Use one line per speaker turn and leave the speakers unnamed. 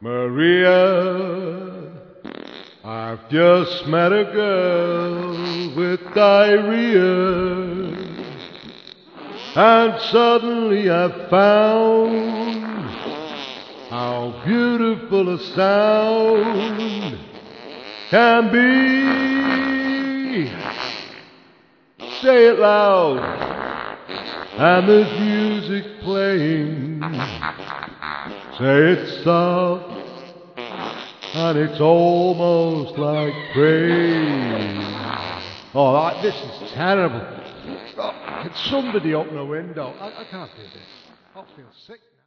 Maria, I've just met a girl with diarrhea, and suddenly I found how beautiful a sound can be. Say it loud, and there's music playing. Say it soft, and it's almost like praying. Oh, this is terrible. Oh, can somebody open a window? I can't do this. I feel sick.